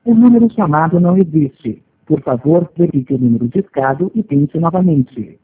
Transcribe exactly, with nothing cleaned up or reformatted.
O número chamado não existe. Por favor, repita o número discado e tente novamente.